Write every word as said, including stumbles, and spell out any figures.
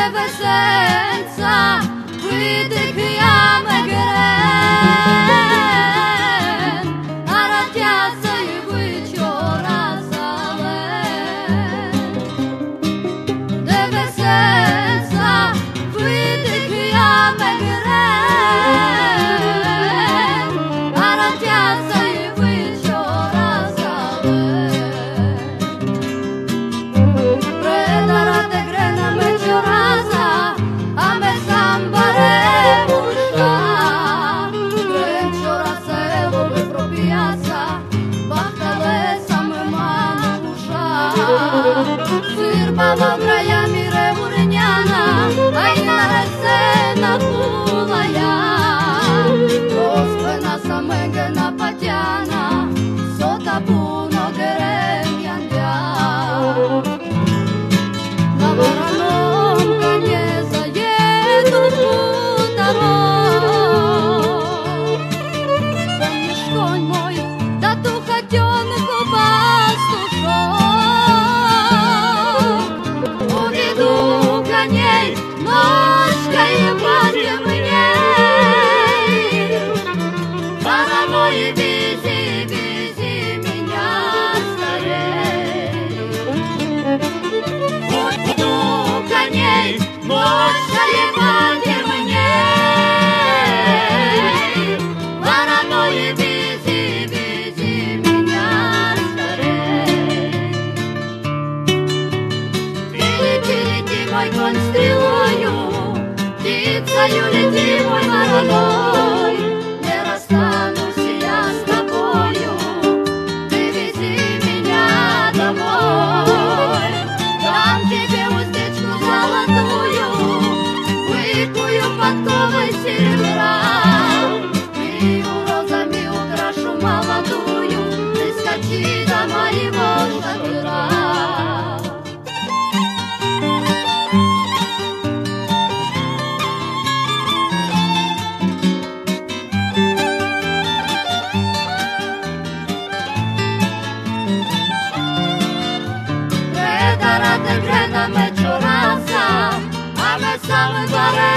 deve senza vede che ama gren aratiasa i vuciora sale deve senza vede che ama gren aratiasa i vuciora sale predarate grena mecioraza a me sambare musha grenciora selo me propiaza bahtale sam manusha sirba vagraya mire urnyana aina resena kulaya gospena samengena patiana sota puno geremyandia Навараном коне заедут хутором. Помнишь, конь мой, да ту хотенку пастушок. Уведу коней ножкой паде мне. Паровой, вези, вези меня скорей. Коней, ночью паде мне, вороной, вези, вези меня скорей. И лети, лети, мой конь стрелою, птицею лети, мой вороной, не расстанусь я с тобою, ты вези меня домой, дам тебе уздечку золотую, выкую подковой серебра, и розами украшу молодую, ты скачи до моего шатра. Predarate grena mecioraza, a me same bare